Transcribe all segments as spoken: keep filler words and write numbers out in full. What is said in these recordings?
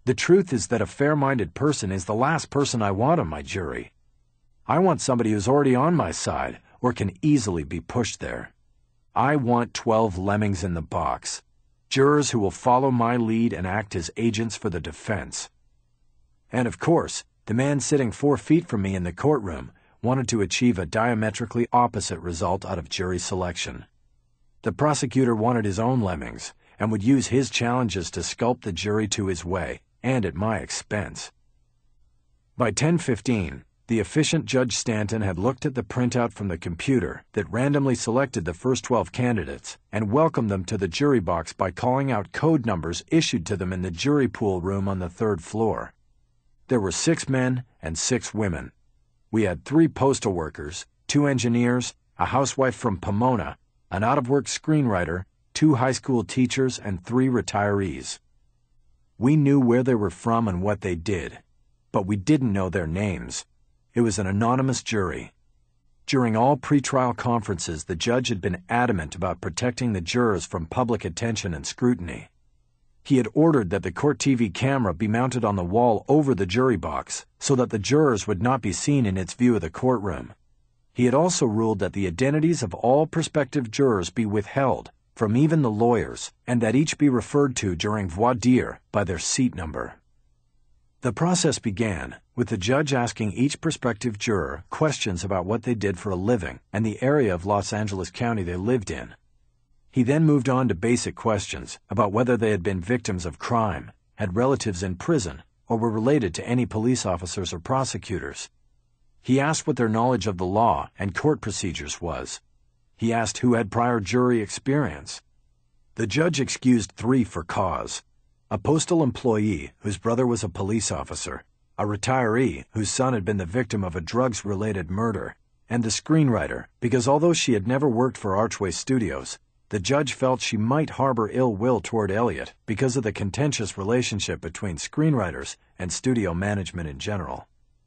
The truth is that a fair-minded person is the last person I want on my jury. I want somebody who's already on my side or can easily be pushed there. I want twelve lemmings in the box, jurors who will follow my lead and act as agents for the defense. And of course, the man sitting four feet from me in the courtroom wanted to achieve a diametrically opposite result out of jury selection. The prosecutor wanted his own lemmings and would use his challenges to sculpt the jury to his way, and at my expense. By ten fifteen, the efficient Judge Stanton had looked at the printout from the computer that randomly selected the first twelve candidates and welcomed them to the jury box by calling out code numbers issued to them in the jury pool room on the third floor. There were six men and six women. We had three postal workers, two engineers, a housewife from Pomona, an out-of-work screenwriter, two high school teachers, and three retirees. We knew where they were from and what they did, but we didn't know their names. It was an anonymous jury. During all pretrial conferences, the judge had been adamant about protecting the jurors from public attention and scrutiny. He had ordered that the court T V camera be mounted on the wall over the jury box so that the jurors would not be seen in its view of the courtroom. He had also ruled that the identities of all prospective jurors be withheld from even the lawyers, and that each be referred to during voir dire by their seat number. The process began with the judge asking each prospective juror questions about what they did for a living and the area of Los Angeles County they lived in. He then moved on to basic questions about whether they had been victims of crime, had relatives in prison, or were related to any police officers or prosecutors. He asked what their knowledge of the law and court procedures was. He asked who had prior jury experience. The judge excused three for cause: a postal employee whose brother was a police officer, a retiree whose son had been the victim of a drugs-related murder, and the screenwriter, because although she had never worked for Archway Studios, the judge felt she might harbor ill will toward Elliot because of the contentious relationship between screenwriters and studio management in general.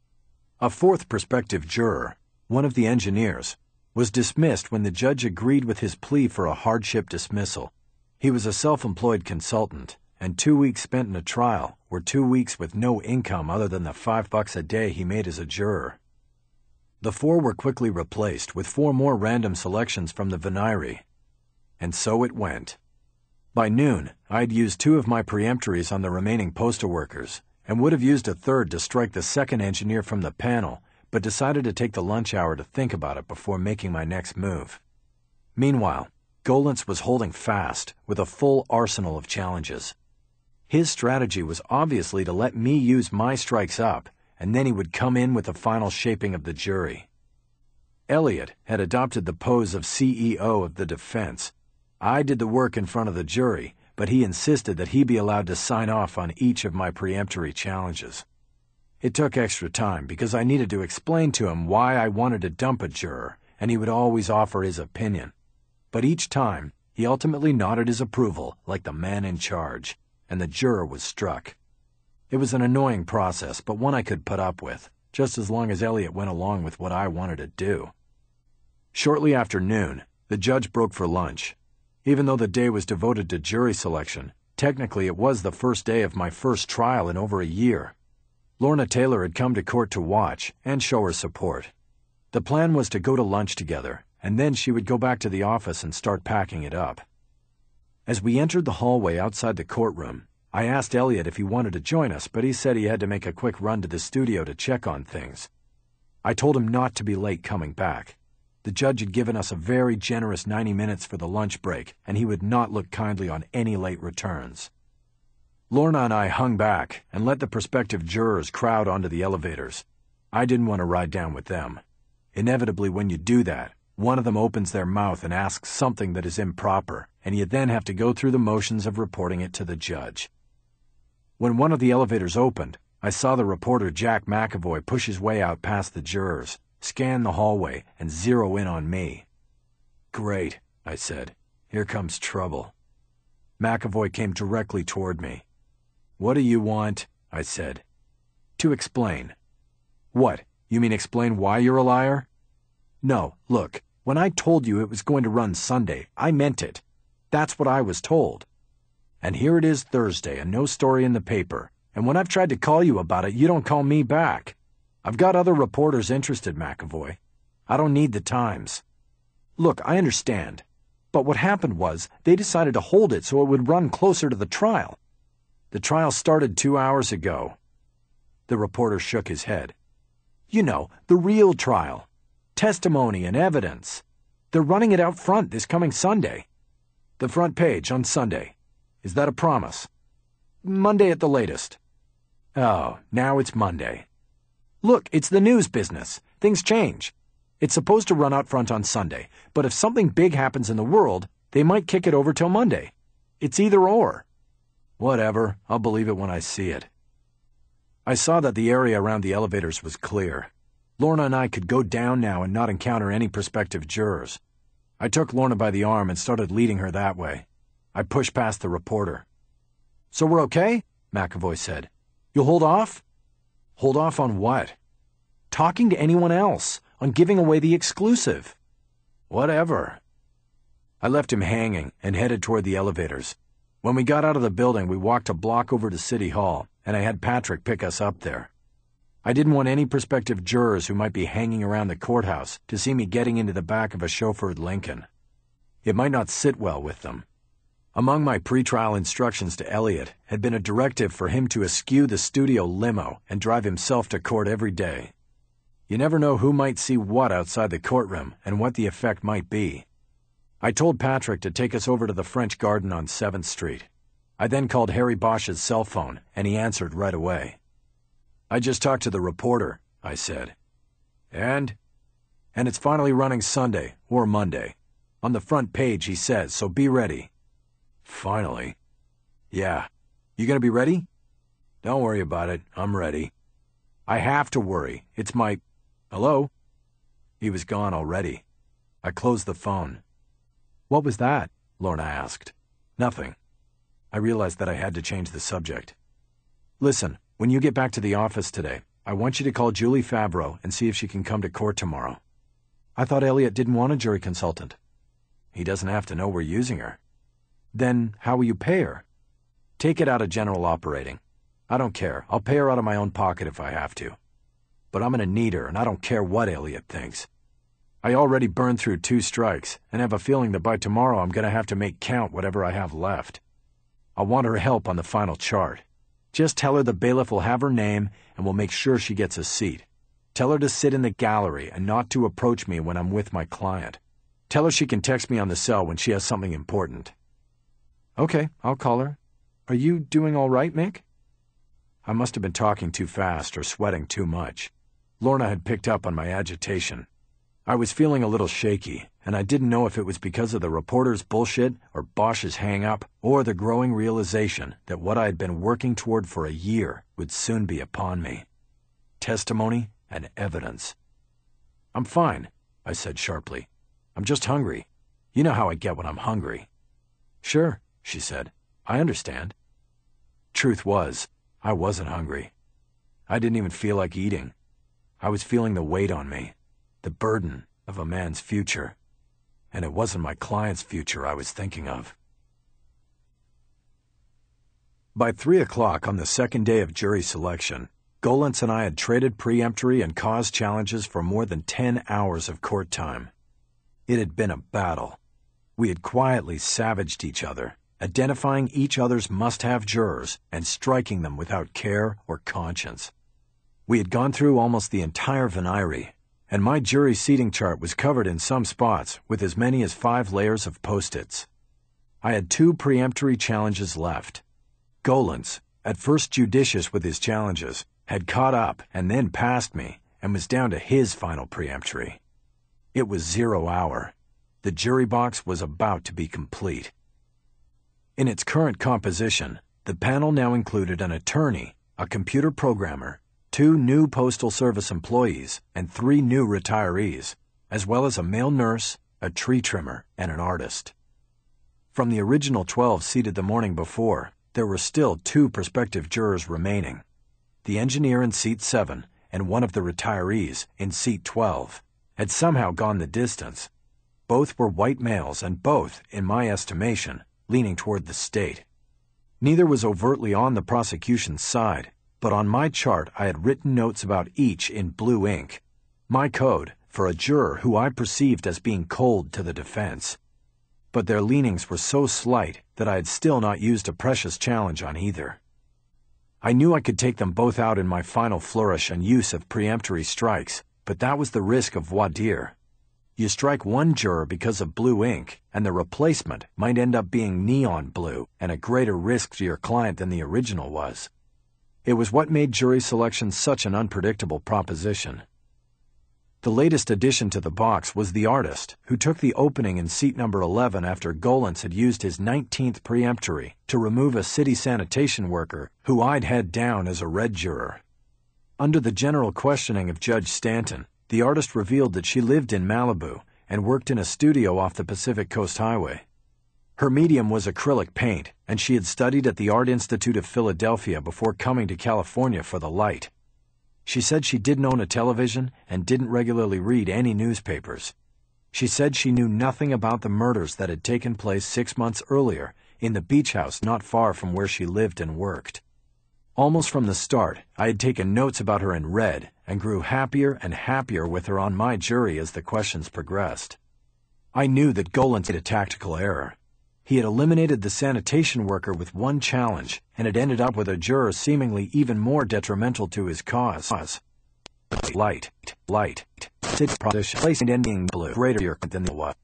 A fourth prospective juror, one of the engineers, was dismissed when the judge agreed with his plea for a hardship dismissal. He was a self-employed consultant, and two weeks spent in a trial were two weeks with no income other than the five bucks a day he made as a juror. The four were quickly replaced with four more random selections from the venire. And so it went. By noon, I had used two of my preemptories on the remaining postal workers, and would have used a third to strike the second engineer from the panel, but decided to take the lunch hour to think about it before making my next move. Meanwhile, Golintz was holding fast, with a full arsenal of challenges. His strategy was obviously to let me use my strikes up, and then he would come in with the final shaping of the jury. Elliot had adopted the pose of C E O of the defense. I did the work in front of the jury, but he insisted that he be allowed to sign off on each of my preemptory challenges. It took extra time because I needed to explain to him why I wanted to dump a juror, and he would always offer his opinion. But each time, he ultimately nodded his approval like the man in charge, and the juror was struck. It was an annoying process, but one I could put up with, just as long as Elliot went along with what I wanted to do. Shortly after noon, the judge broke for lunch. Even though the day was devoted to jury selection, technically it was the first day of my first trial in over a year. Lorna Taylor had come to court to watch and show her support. The plan was to go to lunch together, and then she would go back to the office and start packing it up. As we entered the hallway outside the courtroom, I asked Elliot if he wanted to join us, but he said he had to make a quick run to the studio to check on things. I told him not to be late coming back. The judge had given us a very generous ninety minutes for the lunch break, and he would not look kindly on any late returns. Lorna and I hung back and let the prospective jurors crowd onto the elevators. I didn't want to ride down with them. Inevitably, when you do that, one of them opens their mouth and asks something that is improper, and you then have to go through the motions of reporting it to the judge. When one of the elevators opened, I saw the reporter Jack McAvoy push his way out past the jurors, scan the hallway, and zero in on me. "Great," I said. "Here comes trouble." McAvoy came directly toward me. "What do you want?" I said. "To explain." "What? You mean explain why you're a liar?" "No, look, when I told you it was going to run Sunday, I meant it. That's what I was told. And here it is Thursday and no story in the paper, And when I've tried to call you about it, you don't call me back. I've got other reporters interested, McAvoy. I don't need the Times. Look, I understand. But what happened was, they decided to hold it so it would run closer to the trial. The trial started two hours ago. The reporter shook his head. You know, the real trial. Testimony and evidence. They're running it out front this coming Sunday. The front page on Sunday. Is that a promise? Monday at the latest. Oh, now it's Monday. Look, it's the news business. Things change. It's supposed to run out front on Sunday, but if something big happens in the world, they might kick it over till Monday. It's either or. Whatever, I'll believe it when I see it. I saw that the area around the elevators was clear. Lorna and I could go down now and not encounter any prospective jurors. I took Lorna by the arm and started leading her that way. I pushed past the reporter. So we're okay? McAvoy said. You'll hold off? Hold off on what? Talking to anyone else, on giving away the exclusive. Whatever. I left him hanging and headed toward the elevators. When we got out of the building, we walked a block over to City Hall, and I had Patrick pick us up there. I didn't want any prospective jurors who might be hanging around the courthouse to see me getting into the back of a chauffeured Lincoln. It might not sit well with them. Among my pretrial instructions to Elliot had been a directive for him to eschew the studio limo and drive himself to court every day. You never know who might see what outside the courtroom and what the effect might be. I told Patrick to take us over to the French Garden on seventh Street. I then called Harry Bosch's cell phone, and he answered right away. I just talked to the reporter, I said. And? And it's finally running Sunday, or Monday. On the front page, he says, so be ready. Finally. Yeah. You gonna be ready? Don't worry about it. I'm ready. I have to worry. It's my... Hello? He was gone already. I closed the phone. What was that? Lorna asked. Nothing. I realized that I had to change the subject. Listen, when you get back to the office today, I want you to call Julie Favreau and see if she can come to court tomorrow. I thought Elliot didn't want a jury consultant. He doesn't have to know we're using her. Then how will you pay her? Take it out of general operating. I don't care. I'll pay her out of my own pocket if I have to. But I'm gonna need her, and I don't care what Elliot thinks. I already burned through two strikes, and have a feeling that by tomorrow I'm gonna have to make count whatever I have left. I want her help on the final chart. Just tell her the bailiff will have her name, and we'll make sure she gets a seat. Tell her to sit in the gallery and not to approach me when I'm with my client. Tell her she can text me on the cell when she has something important. Okay, I'll call her. Are you doing all right, Mick? I must have been talking too fast or sweating too much. Lorna had picked up on my agitation. I was feeling a little shaky, and I didn't know if it was because of the reporter's bullshit or Bosch's hang-up or the growing realization that what I had been working toward for a year would soon be upon me. Testimony and evidence. I'm fine, I said sharply. I'm just hungry. You know how I get when I'm hungry. Sure, she said. I understand. Truth was, I wasn't hungry. I didn't even feel like eating. I was feeling the weight on me, the burden of a man's future. And it wasn't my client's future I was thinking of. By three o'clock on the second day of jury selection, Golantz and I had traded preemptory and cause challenges for more than ten hours of court time. It had been a battle. We had quietly savaged each other, identifying each other's must-have jurors and striking them without care or conscience. We had gone through almost the entire venire, and my jury seating chart was covered in some spots with as many as five layers of post-its. I had two preemptory challenges left. Golantz, at first judicious with his challenges, had caught up and then passed me and was down to his final preemptory. It was zero hour. The jury box was about to be complete. In its current composition, the panel now included an attorney, a computer programmer, two new Postal Service employees, and three new retirees, as well as a male nurse, a tree trimmer, and an artist. From the original twelve seated the morning before, there were still two prospective jurors remaining. The engineer in seat seven and one of the retirees in seat twelve had somehow gone the distance. Both were white males and both, in my estimation, leaning toward the state. Neither was overtly on the prosecution's side, but on my chart I had written notes about each in blue ink, my code for a juror who I perceived as being cold to the defense. But their leanings were so slight that I had still not used a precious challenge on either. I knew I could take them both out in my final flourish and use of preemptory strikes, but that was the risk of voir dire. You strike one juror because of blue ink, and the replacement might end up being neon blue and a greater risk to your client than the original was. It was what made jury selection such an unpredictable proposition. The latest addition to the box was the artist, who took the opening in seat number eleven after Golantz had used his nineteenth preemptory to remove a city sanitation worker who I'd had down as a red juror. Under the general questioning of Judge Stanton, the artist revealed that she lived in Malibu and worked in a studio off the Pacific Coast Highway. Her medium was acrylic paint, and she had studied at the Art Institute of Philadelphia before coming to California for the light. She said she didn't own a television and didn't regularly read any newspapers. She said she knew nothing about the murders that had taken place six months earlier in the beach house not far from where she lived and worked. Almost from the start, I had taken notes about her in red and grew happier and happier with her on my jury as the questions progressed. I knew that Golantz made a tactical error. He had eliminated the sanitation worker with one challenge and had ended up with a juror seemingly even more detrimental to his cause. Light, light, sit position, place ending blue, greater than the was.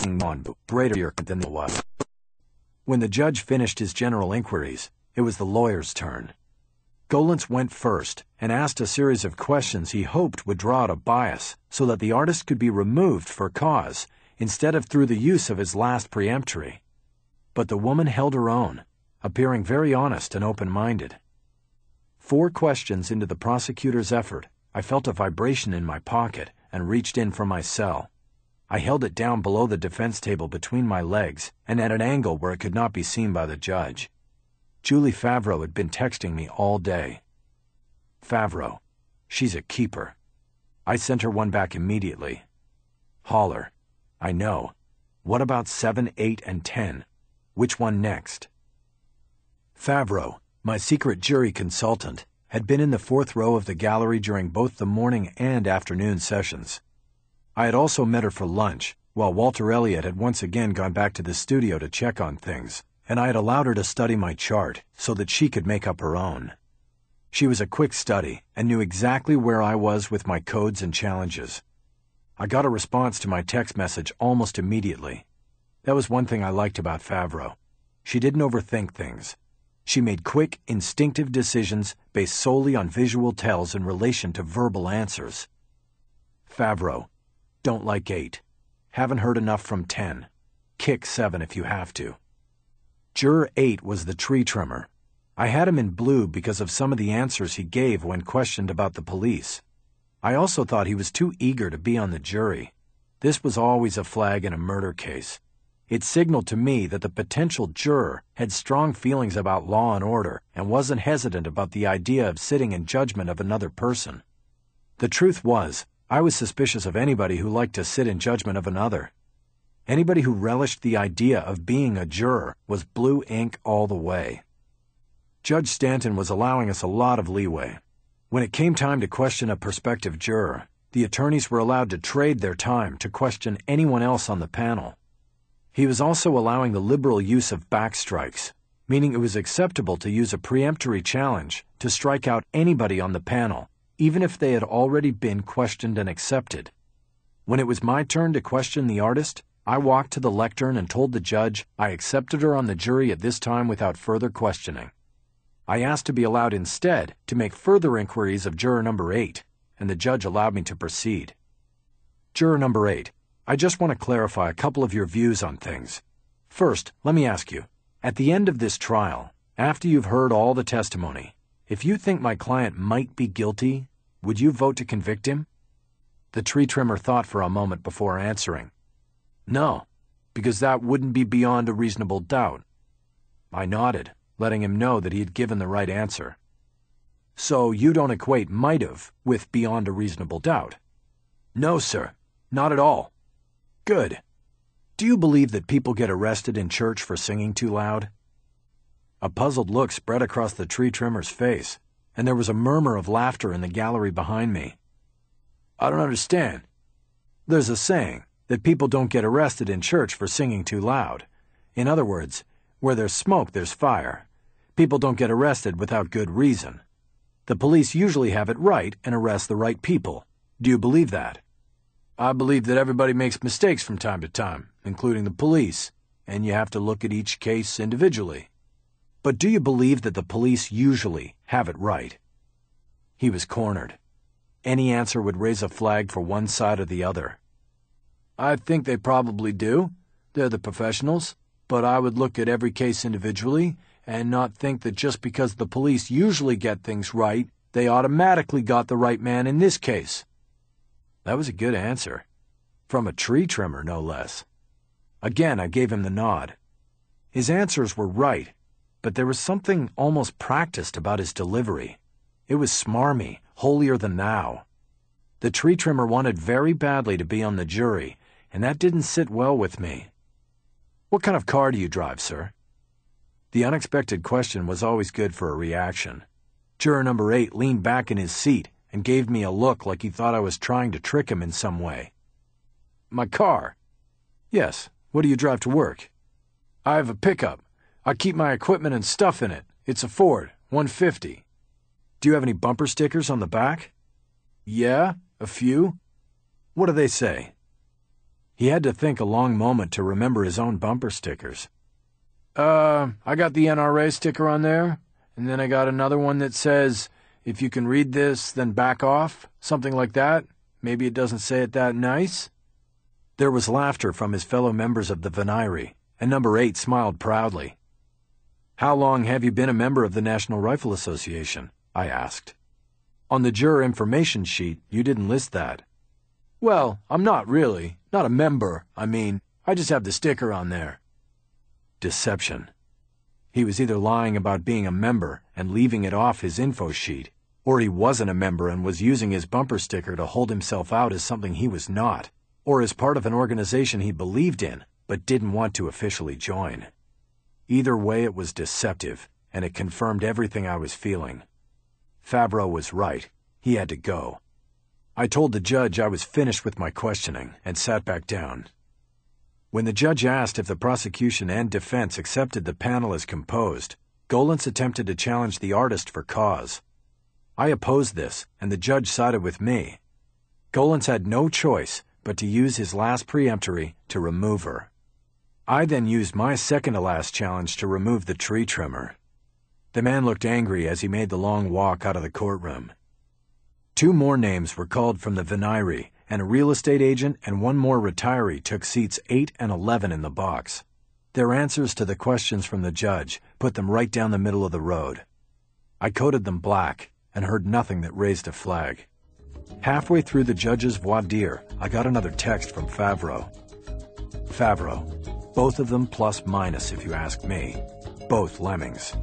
Greater than the was. When the judge finished his general inquiries, it was the lawyer's turn. Golantz went first and asked a series of questions he hoped would draw out a bias so that the artist could be removed for cause instead of through the use of his last preemptory. But the woman held her own, appearing very honest and open-minded. Four questions into the prosecutor's effort, I felt a vibration in my pocket and reached in for my cell. I held it down below the defense table between my legs and at an angle where it could not be seen by the judge. Julie Favreau had been texting me all day. Favreau. She's a keeper. I sent her one back immediately. Holler. I know. What about seven, eight, and ten? Which one next? Favreau, my secret jury consultant, had been in the fourth row of the gallery during both the morning and afternoon sessions. I had also met her for lunch, while Walter Elliott had once again gone back to the studio to check on things, and I had allowed her to study my chart so that she could make up her own. She was a quick study and knew exactly where I was with my codes and challenges. I got a response to my text message almost immediately. That was one thing I liked about Favreau. She didn't overthink things. She made quick, instinctive decisions based solely on visual tells in relation to verbal answers. Favreau. Don't like eight. Haven't heard enough from ten. Kick seven if you have to. Juror eight was the tree trimmer. I had him in blue because of some of the answers he gave when questioned about the police. I also thought he was too eager to be on the jury. This was always a flag in a murder case. It signaled to me that the potential juror had strong feelings about law and order and wasn't hesitant about the idea of sitting in judgment of another person. The truth was, I was suspicious of anybody who liked to sit in judgment of another. Anybody who relished the idea of being a juror was blue ink all the way. Judge Stanton was allowing us a lot of leeway. When it came time to question a prospective juror, the attorneys were allowed to trade their time to question anyone else on the panel. He was also allowing the liberal use of backstrikes, meaning it was acceptable to use a preemptory challenge to strike out anybody on the panel, even if they had already been questioned and accepted. When it was my turn to question the artist, I walked to the lectern and told the judge I accepted her on the jury at this time without further questioning. I asked to be allowed instead to make further inquiries of juror number eight, and the judge allowed me to proceed. Juror number eight, I just want to clarify a couple of your views on things. First, let me ask you, at the end of this trial, after you've heard all the testimony, if you think my client might be guilty, would you vote to convict him? The tree trimmer thought for a moment before answering. No, because that wouldn't be beyond a reasonable doubt. I nodded, letting him know that he had given the right answer. So you don't equate might've with beyond a reasonable doubt? No, sir, not at all. Good. Do you believe that people get arrested in church for singing too loud? A puzzled look spread across the tree trimmer's face. and there was a murmur of laughter in the gallery behind me. I don't understand. There's a saying that people don't get arrested in church for singing too loud. In other words, where there's smoke, there's fire. People don't get arrested without good reason. The police usually have it right and arrest the right people. Do you believe that? I believe that everybody makes mistakes from time to time, including the police, and you have to look at each case individually. But do you believe that the police usually have it right? He was cornered. Any answer would raise a flag for one side or the other. I think they probably do. They're the professionals. But I would look at every case individually and not think that just because the police usually get things right, they automatically got the right man in this case. That was a good answer. From a tree trimmer, no less. Again, I gave him the nod. His answers were right, but there was something almost practiced about his delivery. It was smarmy, holier than thou. The tree trimmer wanted very badly to be on the jury, and that didn't sit well with me. What kind of car do you drive, sir? The unexpected question was always good for a reaction. Juror number eight leaned back in his seat and gave me a look like he thought I was trying to trick him in some way. My car? Yes. What do you drive to work? I have a pickup. I keep my equipment and stuff in it. It's a Ford, one fifty. Do you have any bumper stickers on the back? Yeah, a few. What do they say? He had to think a long moment to remember his own bumper stickers. Uh, I got the N R A sticker on there, and then I got another one that says, if you can read this, then back off, something like that. Maybe it doesn't say it that nice. There was laughter from his fellow members of the Venire, and number eight smiled proudly. How long have you been a member of the National Rifle Association? I asked. On the juror information sheet, you didn't list that. Well, I'm not really. Not a member, I mean. I just have the sticker on there. Deception. He was either lying about being a member and leaving it off his info sheet, or he wasn't a member and was using his bumper sticker to hold himself out as something he was not, or as part of an organization he believed in but didn't want to officially join. Either way, it was deceptive, and it confirmed everything I was feeling. Favreau was right. He had to go. I told the judge I was finished with my questioning and sat back down. When the judge asked if the prosecution and defense accepted the panel as composed, Golantz attempted to challenge the artist for cause. I opposed this, and the judge sided with me. Golantz had no choice but to use his last preemptory to remove her. I then used my second-to-last challenge to remove the tree trimmer. The man looked angry as he made the long walk out of the courtroom. Two more names were called from the Venire, and a real estate agent and one more retiree took seats eight and eleven in the box. Their answers to the questions from the judge put them right down the middle of the road. I coded them black and heard nothing that raised a flag. Halfway through the judge's voir dire, I got another text from Favreau. Favreau. Both of them plus minus, if you ask me. Both lemmings.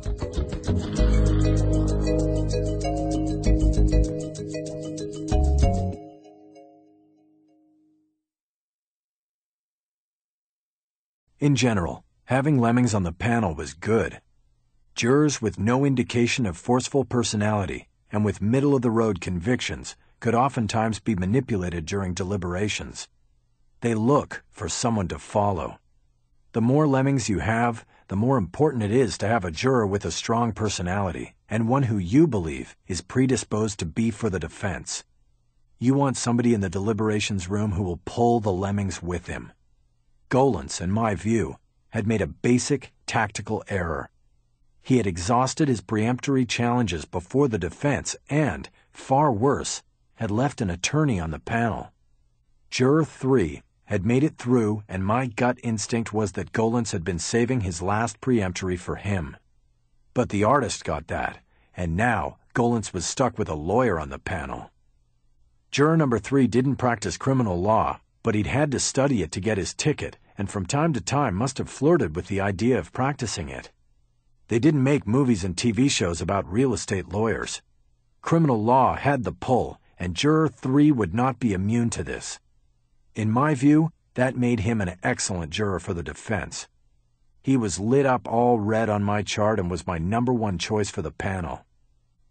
In general, having lemmings on the panel was good. Jurors with no indication of forceful personality and with middle-of-the-road convictions could oftentimes be manipulated during deliberations. They look for someone to follow. The more lemmings you have, the more important it is to have a juror with a strong personality and one who you believe is predisposed to be for the defense. You want somebody in the deliberations room who will pull the lemmings with him. Golantz, in my view, had made a basic tactical error. He had exhausted his preemptory challenges before the defense and, far worse, had left an attorney on the panel. Juror three had made it through, and my gut instinct was that Golantz had been saving his last preemptory for him. But the artist got that, and now Golantz was stuck with a lawyer on the panel. Juror number three didn't practice criminal law, but he'd had to study it to get his ticket, and from time to time must have flirted with the idea of practicing it. They didn't make movies and T V shows about real estate lawyers. Criminal law had the pull, and Juror three would not be immune to this. In my view, that made him an excellent juror for the defense. He was lit up all red on my chart and was my number one choice for the panel.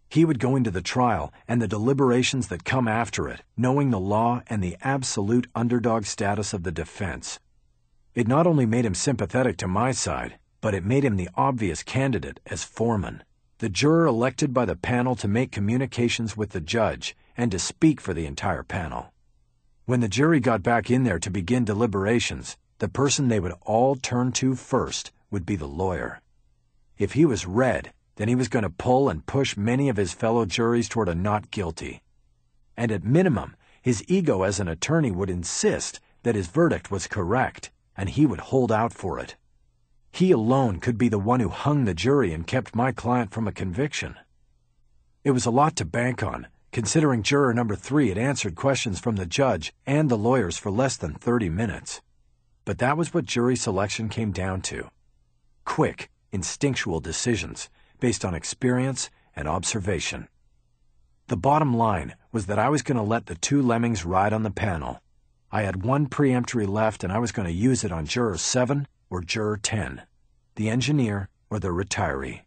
He would go into the trial and the deliberations that come after it, knowing the law and the absolute underdog status of the defense. It not only made him sympathetic to my side, but it made him the obvious candidate as foreman, the juror elected by the panel to make communications with the judge and to speak for the entire panel. When the jury got back in there to begin deliberations, the person they would all turn to first would be the lawyer. If he was red, then he was going to pull and push many of his fellow juries toward a not guilty. And at minimum, his ego as an attorney would insist that his verdict was correct, and he would hold out for it. He alone could be the one who hung the jury and kept my client from a conviction. It was a lot to bank on, considering juror number three had answered questions from the judge and the lawyers for less than thirty minutes. But that was what jury selection came down to. Quick, instinctual decisions based on experience and observation. The bottom line was that I was going to let the two lemmings ride on the panel. I had one preemptory left, and I was going to use it on juror seven or juror ten, the engineer or the retiree.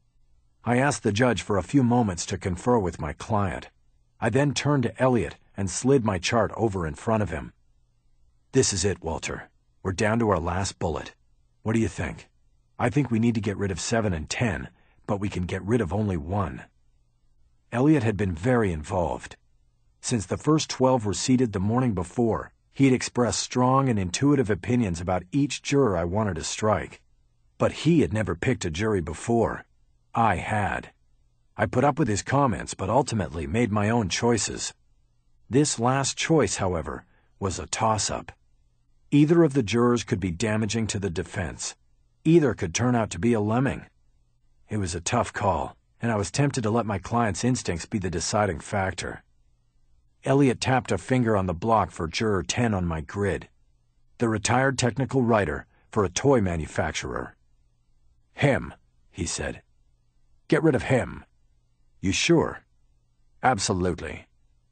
I asked the judge for a few moments to confer with my client. I then turned to Elliot and slid my chart over in front of him. "This is it, Walter. We're down to our last bullet. What do you think? I think we need to get rid of seven and ten, but we can get rid of only one." Elliot had been very involved. Since the first twelve were seated the morning before, he had expressed strong and intuitive opinions about each juror I wanted to strike. But he had never picked a jury before. I had. I put up with his comments, but ultimately made my own choices. This last choice, however, was a toss-up. Either of the jurors could be damaging to the defense. Either could turn out to be a lemming. It was a tough call, and I was tempted to let my client's instincts be the deciding factor. Elliot tapped a finger on the block for juror ten on my grid, the retired technical writer for a toy manufacturer. "Him," he said. "Get rid of him." "You sure?" "Absolutely."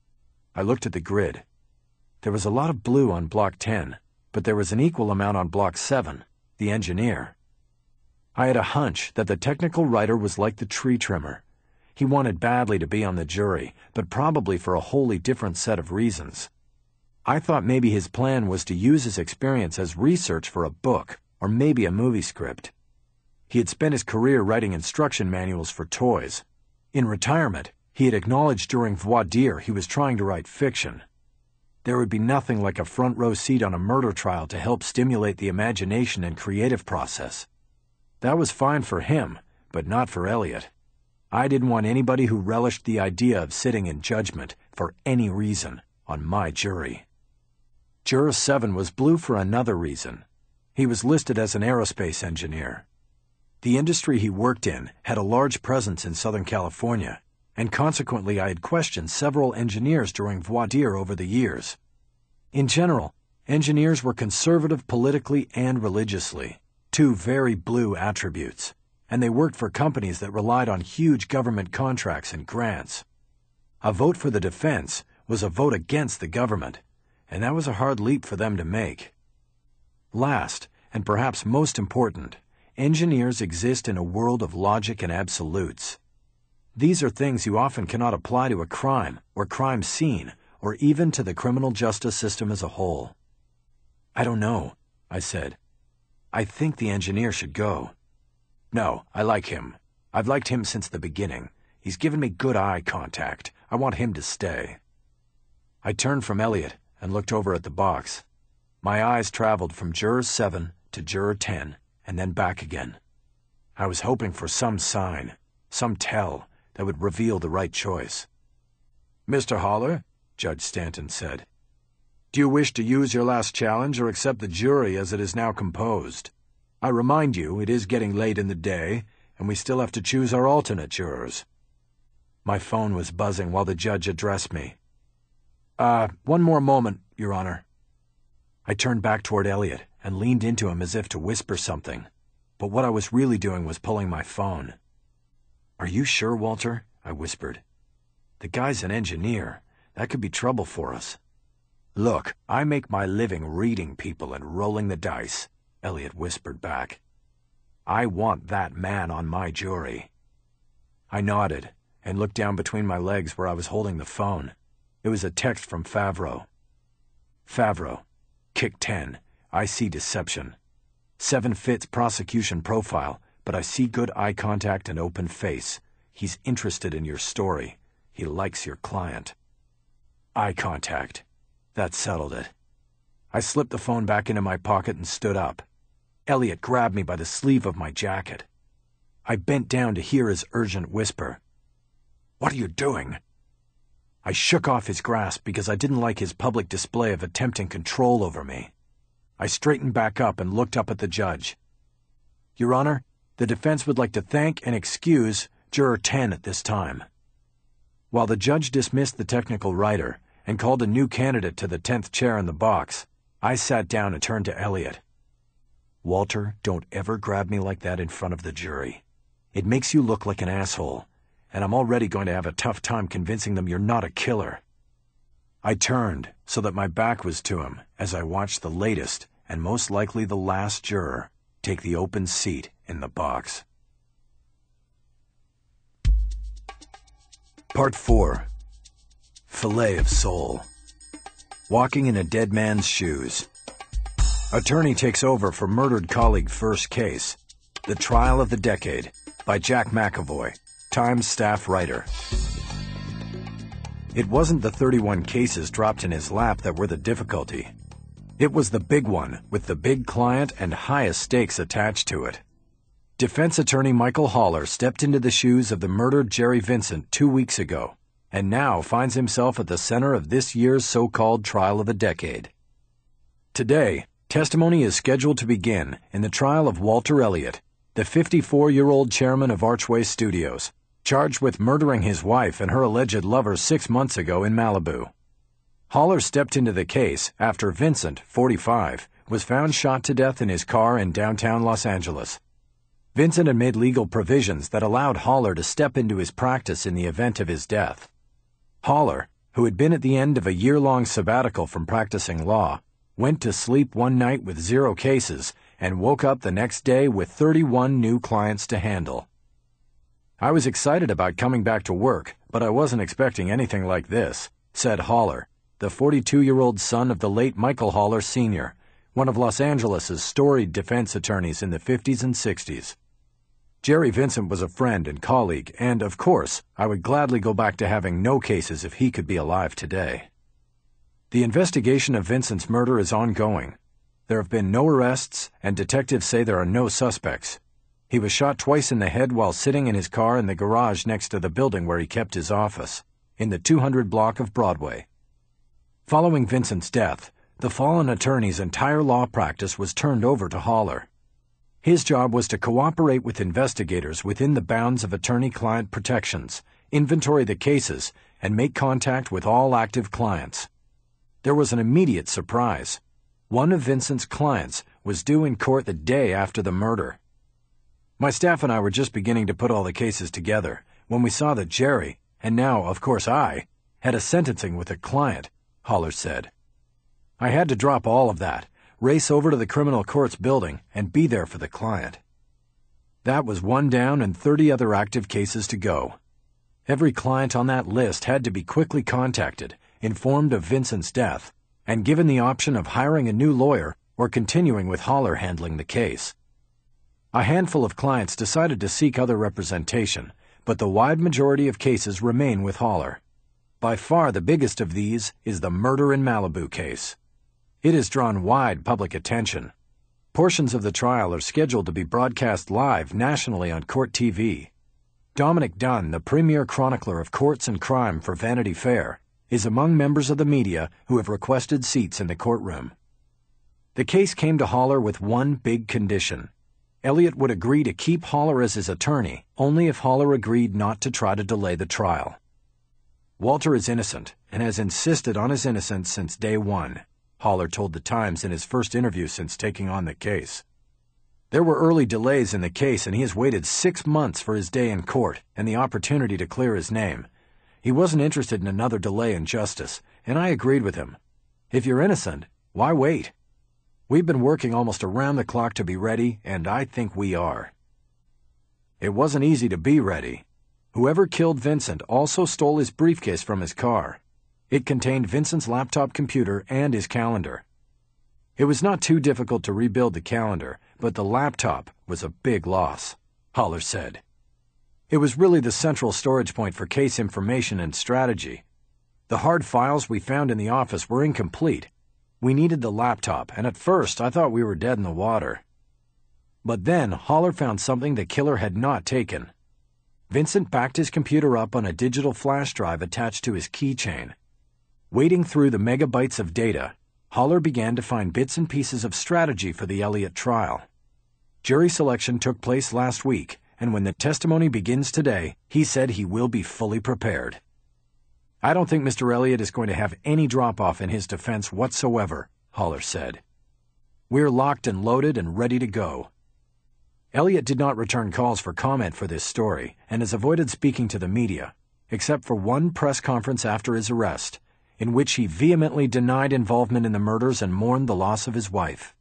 I looked at the grid. There was a lot of blue on block ten, but there was an equal amount on block seven, the engineer. I had a hunch that the technical writer was like the tree trimmer. He wanted badly to be on the jury, but probably for a wholly different set of reasons. I thought maybe his plan was to use his experience as research for a book, or maybe a movie script. He had spent his career writing instruction manuals for toys. In retirement, he had acknowledged during voir dire he was trying to write fiction. There would be nothing like a front row seat on a murder trial to help stimulate the imagination and creative process. That was fine for him, but not for Elliot. I didn't want anybody who relished the idea of sitting in judgment, for any reason, on my jury. Juror seven was blue for another reason. He was listed as an aerospace engineer. The industry he worked in had a large presence in Southern California, and consequently I had questioned several engineers during voir dire over the years. In general, engineers were conservative politically and religiously, two very blue attributes, and they worked for companies that relied on huge government contracts and grants. A vote for the defense was a vote against the government, and that was a hard leap for them to make. Last, and perhaps most important, engineers exist in a world of logic and absolutes. These are things you often cannot apply to a crime or crime scene, or even to the criminal justice system as a whole. "I don't know," I said. "I think the engineer should go." "No, I like him. I've liked him since the beginning. He's given me good eye contact. I want him to stay." I turned from Elliot and looked over at the box. My eyes traveled from juror seven to juror ten, and then back again. I was hoping for some sign, some tell, that would reveal the right choice. "Mister Haller," Judge Stanton said, "do you wish to use your last challenge or accept the jury as it is now composed? I remind you it is getting late in the day, and we still have to choose our alternate jurors." My phone was buzzing while the judge addressed me. Uh, one more moment, Your Honor." I turned back toward Elliot and leaned into him as if to whisper something, but what I was really doing was pulling my phone. "Are you sure, Walter?" I whispered. "The guy's an engineer. That could be trouble for us." "Look, I make my living reading people and rolling the dice," Elliot whispered back. "I want that man on my jury." I nodded, and looked down between my legs where I was holding the phone. It was a text from Favreau. Favreau, Kick ten, I see deception. Seven fits prosecution profile, but I see good eye contact and open face. He's interested in your story. He likes your client. Eye contact. That settled it. I slipped the phone back into my pocket and stood up. Elliot grabbed me by the sleeve of my jacket. I bent down to hear his urgent whisper. "What are you doing?" I shook off his grasp because I didn't like his public display of attempting control over me. I straightened back up and looked up at the judge. "Your Honor, the defense would like to thank and excuse Juror ten at this time." While the judge dismissed the technical writer and called a new candidate to the tenth chair in the box, I sat down and turned to Elliot. "Walter, don't ever grab me like that in front of the jury. It makes you look like an asshole, and I'm already going to have a tough time convincing them you're not a killer." I turned so that my back was to him as I watched the latest and most likely the last juror take the open seat in the box. Part four. Fillet of Soul. Walking in a dead man's shoes. Attorney takes over for murdered colleague first case. The Trial of the Decade by Jack McAvoy, Times staff writer. It wasn't the thirty-one cases dropped in his lap that were the difficulty. It was the big one with the big client and highest stakes attached to it. Defense attorney Michael Haller stepped into the shoes of the murdered Jerry Vincent two weeks ago, and now finds himself at the center of this year's so-called Trial of the Decade. Today, testimony is scheduled to begin in the trial of Walter Elliott, the fifty-four-year-old chairman of Archway Studios, charged with murdering his wife and her alleged lover six months ago in Malibu. Haller stepped into the case after Vincent, forty-five, was found shot to death in his car in downtown Los Angeles. Vincent had made legal provisions that allowed Haller to step into his practice in the event of his death. Haller, who had been at the end of a year-long sabbatical from practicing law, went to sleep one night with zero cases and woke up the next day with thirty-one new clients to handle. "I was excited about coming back to work, but I wasn't expecting anything like this," said Haller, the forty-two-year-old son of the late Michael Haller Senior, one of Los Angeles' storied defense attorneys in the fifties and sixties. "Jerry Vincent was a friend and colleague, and, of course, I would gladly go back to having no cases if he could be alive today." The investigation of Vincent's murder is ongoing. There have been no arrests, and detectives say there are no suspects. He was shot twice in the head while sitting in his car in the garage next to the building where he kept his office, in the two hundred block of Broadway. Following Vincent's death, the fallen attorney's entire law practice was turned over to Haller. His job was to cooperate with investigators within the bounds of attorney-client protections, inventory the cases, and make contact with all active clients. There was an immediate surprise. One of Vincent's clients was due in court the day after the murder. "My staff and I were just beginning to put all the cases together when we saw that Jerry, and now, of course, I, had a sentencing with a client," Haller said. "I had to drop all of that, race over to the criminal courts building, and be there for the client." That was one down and thirty other active cases to go. Every client on that list had to be quickly contacted, informed of Vincent's death, and given the option of hiring a new lawyer or continuing with Haller handling the case. A handful of clients decided to seek other representation, but the wide majority of cases remain with Haller. By far the biggest of these is the Murder in Malibu case. It has drawn wide public attention. Portions of the trial are scheduled to be broadcast live nationally on Court T V. Dominic Dunn, the premier chronicler of courts and crime for Vanity Fair, is among members of the media who have requested seats in the courtroom. The case came to Haller with one big condition. Elliott would agree to keep Haller as his attorney only if Haller agreed not to try to delay the trial. Walter is innocent and has insisted on his innocence since day one, Haller told the Times in his first interview since taking on the case. There were early delays in the case, and he has waited six months for his day in court and the opportunity to clear his name. He wasn't interested in another delay in justice, and I agreed with him. If you're innocent, why wait? We've been working almost around the clock to be ready, and I think we are. It wasn't easy to be ready. Whoever killed Vincent also stole his briefcase from his car. It contained Vincent's laptop computer and his calendar. It was not too difficult to rebuild the calendar, but the laptop was a big loss, Haller said. It was really the central storage point for case information and strategy. The hard files we found in the office were incomplete. We needed the laptop, and at first I thought we were dead in the water. But then Haller found something the killer had not taken. Vincent backed his computer up on a digital flash drive attached to his keychain. Wading through the megabytes of data, Haller began to find bits and pieces of strategy for the Elliott trial. Jury selection took place last week, and when the testimony begins today, he said he will be fully prepared. I don't think Mister Elliott is going to have any drop-off in his defense whatsoever, Haller said. We're locked and loaded and ready to go. Elliott did not return calls for comment for this story and has avoided speaking to the media, except for one press conference after his arrest, in which he vehemently denied involvement in the murders and mourned the loss of his wife.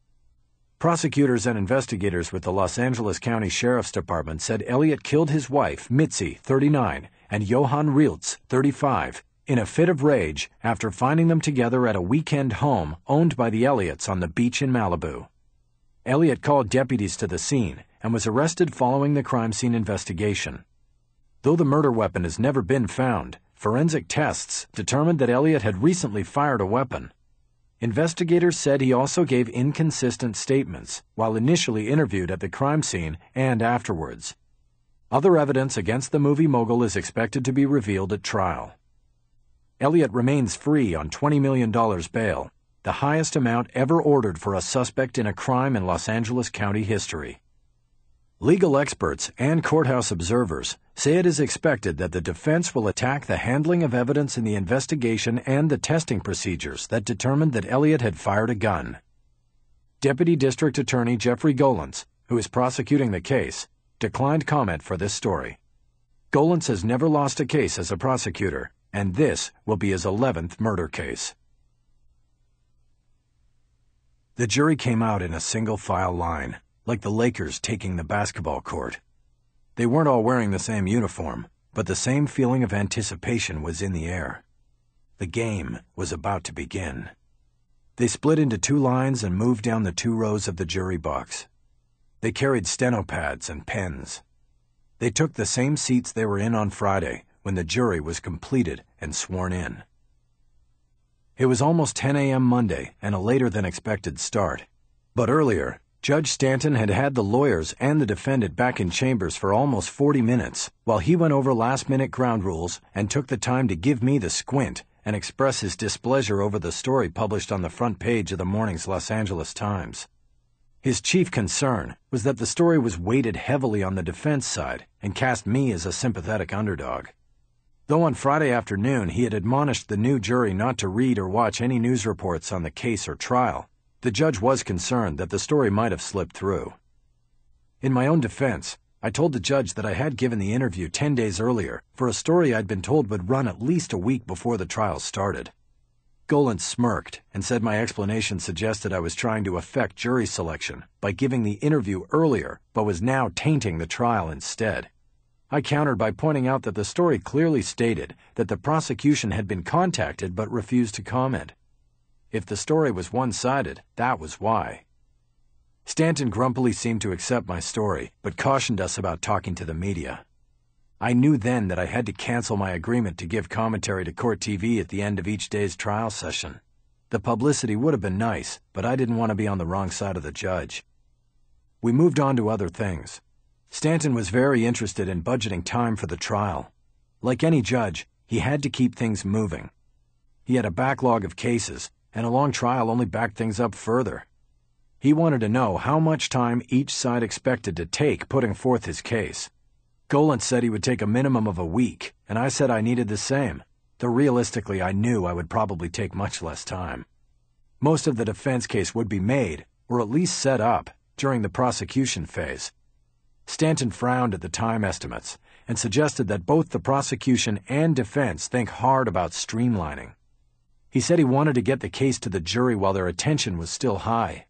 Prosecutors and investigators with the Los Angeles County Sheriff's Department said Elliott killed his wife, Mitzi, thirty-nine, and Johann Rieltz, thirty-five, in a fit of rage after finding them together at a weekend home owned by the Elliots on the beach in Malibu. Elliott called deputies to the scene and was arrested following the crime scene investigation. Though the murder weapon has never been found, forensic tests determined that Elliott had recently fired a weapon. Investigators said he also gave inconsistent statements while initially interviewed at the crime scene and afterwards. Other evidence against the movie mogul is expected to be revealed at trial. Elliott remains free on twenty million dollars bail, the highest amount ever ordered for a suspect in a crime in Los Angeles County history. Legal experts and courthouse observers say it is expected that the defense will attack the handling of evidence in the investigation and the testing procedures that determined that Elliott had fired a gun. Deputy District Attorney Jeffrey Golantz, who is prosecuting the case, declined comment for this story. Golantz has never lost a case as a prosecutor, and this will be his eleventh murder case. The jury came out in a single-file line, like the Lakers taking the basketball court. They weren't all wearing the same uniform, but the same feeling of anticipation was in the air. The game was about to begin. They split into two lines and moved down the two rows of the jury box. They carried steno pads and pens. They took the same seats they were in on Friday when the jury was completed and sworn in. It was almost ten a m Monday and a later-than-expected start. But earlier, Judge Stanton had had the lawyers and the defendant back in chambers for almost forty minutes while he went over last-minute ground rules and took the time to give me the squint and express his displeasure over the story published on the front page of the morning's Los Angeles Times. His chief concern was that the story was weighted heavily on the defense side and cast me as a sympathetic underdog. Though on Friday afternoon he had admonished the new jury not to read or watch any news reports on the case or trial, the judge was concerned that the story might have slipped through. In my own defense, I told the judge that I had given the interview ten days earlier for a story I'd been told would run at least a week before the trial started. Golantz smirked and said my explanation suggested I was trying to affect jury selection by giving the interview earlier but was now tainting the trial instead. I countered by pointing out that the story clearly stated that the prosecution had been contacted but refused to comment. If the story was one-sided, that was why. Stanton grumpily seemed to accept my story, but cautioned us about talking to the media. I knew then that I had to cancel my agreement to give commentary to Court T V at the end of each day's trial session. The publicity would have been nice, but I didn't want to be on the wrong side of the judge. We moved on to other things. Stanton was very interested in budgeting time for the trial. Like any judge, he had to keep things moving. He had a backlog of cases, and a long trial only backed things up further. He wanted to know how much time each side expected to take putting forth his case. Golantz said he would take a minimum of a week, and I said I needed the same, though realistically I knew I would probably take much less time. Most of the defense case would be made, or at least set up, during the prosecution phase. Stanton frowned at the time estimates and suggested that both the prosecution and defense think hard about streamlining. He said he wanted to get the case to the jury while their attention was still high.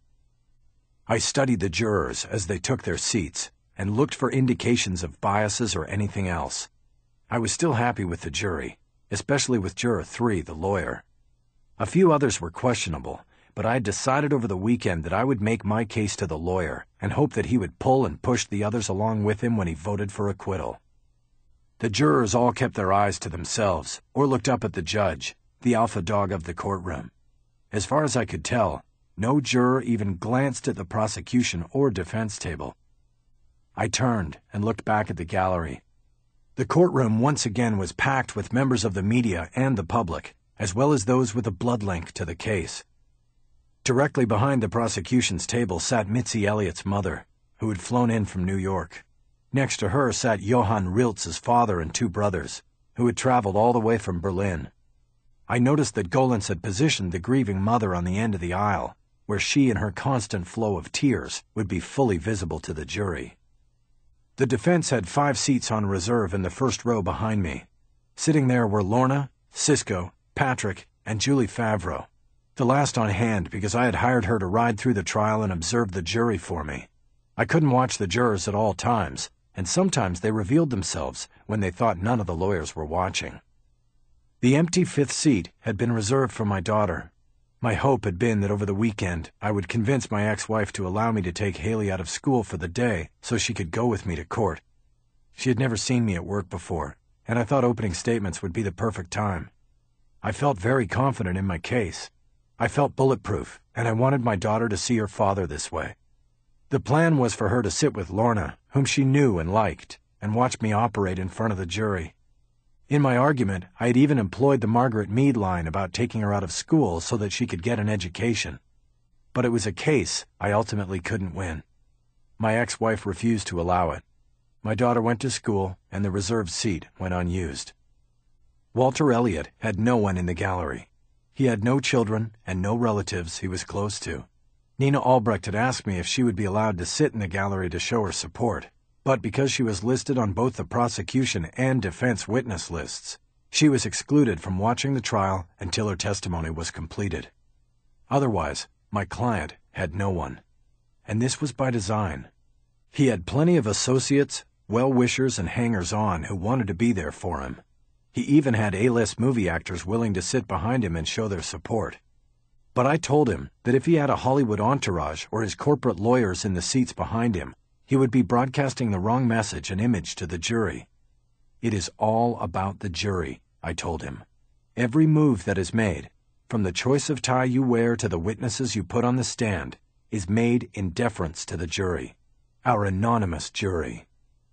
I studied the jurors as they took their seats and looked for indications of biases or anything else. I was still happy with the jury, especially with Juror three, the lawyer. A few others were questionable, but I had decided over the weekend that I would make my case to the lawyer and hope that he would pull and push the others along with him when he voted for acquittal. The jurors all kept their eyes to themselves or looked up at the judge, the alpha dog of the courtroom. As far as I could tell, no juror even glanced at the prosecution or defense table. I turned and looked back at the gallery. The courtroom once again was packed with members of the media and the public, as well as those with a blood link to the case. Directly behind the prosecution's table sat Mitzi Elliott's mother, who had flown in from New York. Next to her sat Johann Riltz's father and two brothers, who had traveled all the way from Berlin. I noticed that Golantz had positioned the grieving mother on the end of the aisle, where she and her constant flow of tears would be fully visible to the jury. The defense had five seats on reserve in the first row behind me. Sitting there were Lorna, Cisco, Patrick, and Julie Favreau, the last on hand because I had hired her to ride through the trial and observe the jury for me. I couldn't watch the jurors at all times, and sometimes they revealed themselves when they thought none of the lawyers were watching. The empty fifth seat had been reserved for my daughter. My hope had been that over the weekend I would convince my ex-wife to allow me to take Haley out of school for the day so she could go with me to court. She had never seen me at work before, and I thought opening statements would be the perfect time. I felt very confident in my case. I felt bulletproof, and I wanted my daughter to see her father this way. The plan was for her to sit with Lorna, whom she knew and liked, and watch me operate in front of the jury. In my argument, I had even employed the Margaret Mead line about taking her out of school so that she could get an education. But it was a case I ultimately couldn't win. My ex-wife refused to allow it. My daughter went to school, and the reserved seat went unused. Walter Elliott had no one in the gallery. He had no children and no relatives he was close to. Nina Albrecht had asked me if she would be allowed to sit in the gallery to show her support. But because she was listed on both the prosecution and defense witness lists, she was excluded from watching the trial until her testimony was completed. Otherwise, my client had no one. And this was by design. He had plenty of associates, well-wishers, and hangers-on who wanted to be there for him. He even had A-list movie actors willing to sit behind him and show their support. But I told him that if he had a Hollywood entourage or his corporate lawyers in the seats behind him, he would be broadcasting the wrong message and image to the jury. It is all about the jury, I told him. Every move that is made, from the choice of tie you wear to the witnesses you put on the stand, is made in deference to the jury, our anonymous jury.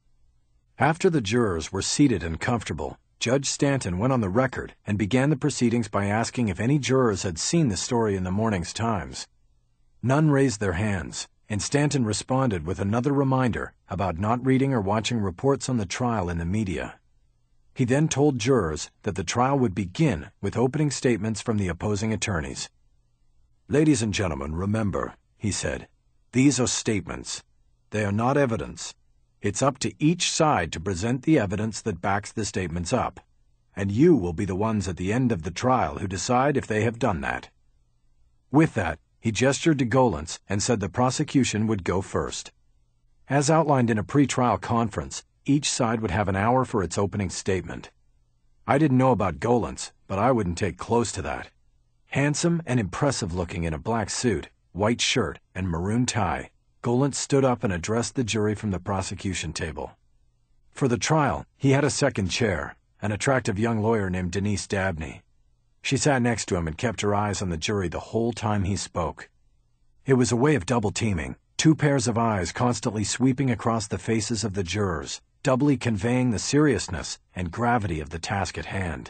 After the jurors were seated and comfortable, Judge Stanton went on the record and began the proceedings by asking if any jurors had seen the story in the morning's Times. None raised their hands, and Stanton responded with another reminder about not reading or watching reports on the trial in the media. He then told jurors that the trial would begin with opening statements from the opposing attorneys. "Ladies and gentlemen, remember," he said, "these are statements. They are not evidence. It's up to each side to present the evidence that backs the statements up, and you will be the ones at the end of the trial who decide if they have done that." With that, he gestured to Golantz and said the prosecution would go first. As outlined in a pre-trial conference, each side would have an hour for its opening statement. I didn't know about Golantz, but I wouldn't take close to that. Handsome and impressive looking in a black suit, white shirt, and maroon tie, Golantz stood up and addressed the jury from the prosecution table. For the trial, he had a second chair, an attractive young lawyer named Denise Dabney. She sat next to him and kept her eyes on the jury the whole time he spoke. It was a way of double-teaming, two pairs of eyes constantly sweeping across the faces of the jurors, doubly conveying the seriousness and gravity of the task at hand.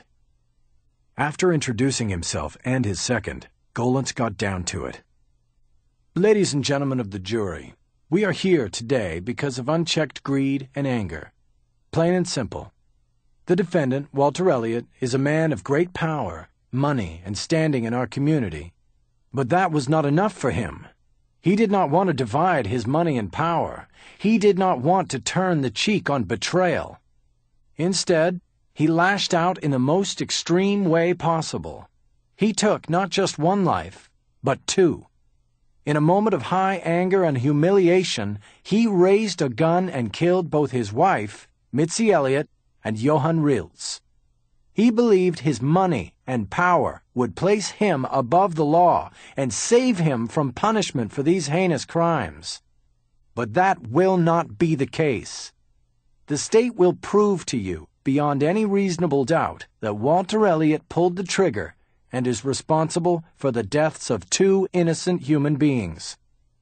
After introducing himself and his second, Golantz got down to it. "Ladies and gentlemen of the jury, we are here today because of unchecked greed and anger. Plain and simple. The defendant, Walter Elliott, is a man of great power, money, and standing in our community. But that was not enough for him. He did not want to divide his money and power. He did not want to turn the cheek on betrayal. Instead, he lashed out in the most extreme way possible. He took not just one life, but two. In a moment of high anger and humiliation, he raised a gun and killed both his wife, Mitzi Elliott, and Johann Rilz. He believed his money and power would place him above the law and save him from punishment for these heinous crimes. But that will not be the case. The state will prove to you, beyond any reasonable doubt, that Walter Elliott pulled the trigger and is responsible for the deaths of two innocent human beings.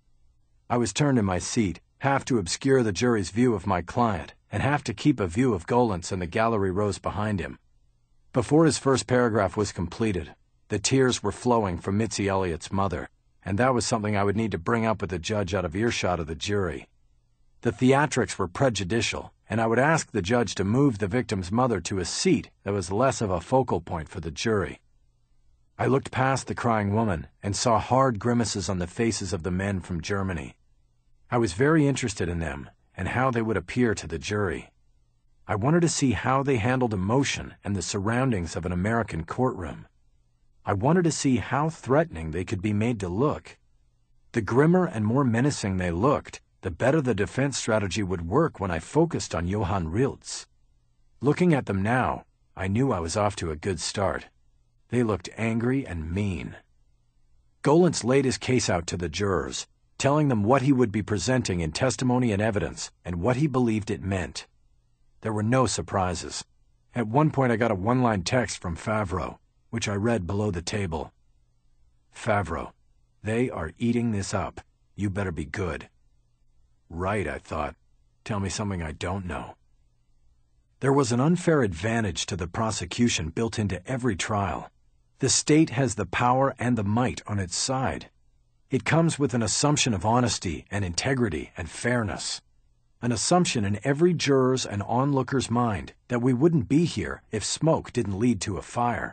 I was turned in my seat, half to obscure the jury's view of my client, and half to keep a view of Golantz and the gallery rows behind him. Before his first paragraph was completed, the tears were flowing from Mitzi Elliott's mother, and that was something I would need to bring up with the judge out of earshot of the jury. The theatrics were prejudicial, and I would ask the judge to move the victim's mother to a seat that was less of a focal point for the jury. I looked past the crying woman and saw hard grimaces on the faces of the men from Germany. I was very interested in them and how they would appear to the jury. I wanted to see how they handled emotion and the surroundings of an American courtroom. I wanted to see how threatening they could be made to look. The grimmer and more menacing they looked, the better the defense strategy would work when I focused on Johann Rilz. Looking at them now, I knew I was off to a good start. They looked angry and mean. Golantz laid his case out to the jurors, telling them what he would be presenting in testimony and evidence and what he believed it meant. There were no surprises. At one point I got a one-line text from Favreau, which I read below the table. Favreau, they are eating this up. You better be good. Right, I thought. Tell me something I don't know. There was an unfair advantage to the prosecution built into every trial. The state has the power and the might on its side. It comes with an assumption of honesty and integrity and fairness. An assumption in every juror's and onlooker's mind that we wouldn't be here if smoke didn't lead to a fire.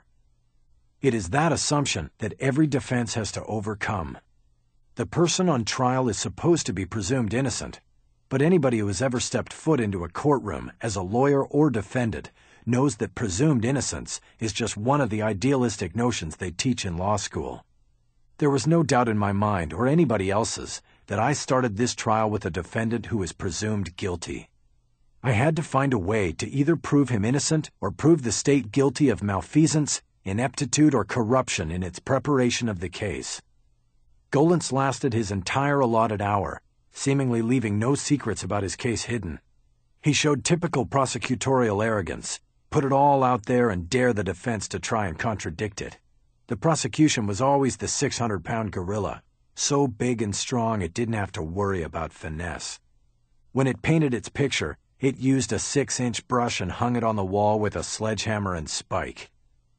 It is that assumption that every defense has to overcome. The person on trial is supposed to be presumed innocent, but anybody who has ever stepped foot into a courtroom as a lawyer or defendant knows that presumed innocence is just one of the idealistic notions they teach in law school. There was no doubt in my mind, or anybody else's, that I started this trial with a defendant who is presumed guilty. I had to find a way to either prove him innocent or prove the state guilty of malfeasance, ineptitude, or corruption in its preparation of the case. Golantz lasted his entire allotted hour, seemingly leaving no secrets about his case hidden. He showed typical prosecutorial arrogance, put it all out there and dare the defense to try and contradict it. The prosecution was always the six hundred pound gorilla, so big and strong it didn't have to worry about finesse. When it painted its picture, it used a six inch brush and hung it on the wall with a sledgehammer and spike.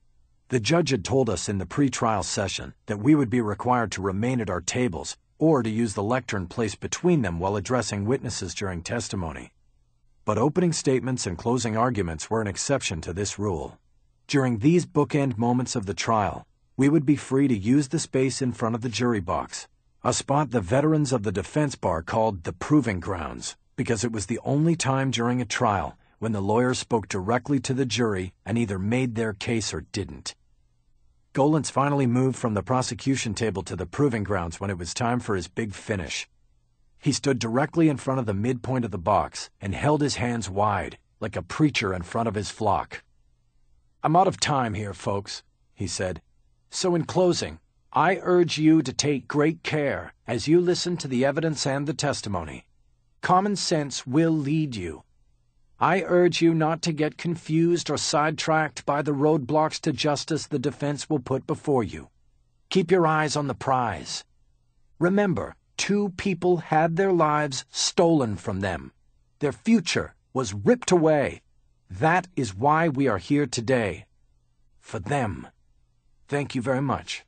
The judge had told us in the pre-trial session that we would be required to remain at our tables or to use the lectern placed between them while addressing witnesses during testimony. But opening statements and closing arguments were an exception to this rule. During these bookend moments of the trial, we would be free to use the space in front of the jury box, a spot the veterans of the defense bar called the proving grounds, because it was the only time during a trial when the lawyer spoke directly to the jury and either made their case or didn't. Golantz finally moved from the prosecution table to the proving grounds when it was time for his big finish. He stood directly in front of the midpoint of the box and held his hands wide, like a preacher in front of his flock. "I'm out of time here, folks," he said. "So in closing, I urge you to take great care as you listen to the evidence and the testimony. Common sense will lead you. I urge you not to get confused or sidetracked by the roadblocks to justice the defense will put before you. Keep your eyes on the prize. Remember, two people had their lives stolen from them. Their future was ripped away. That is why we are here today. For them. Thank you very much."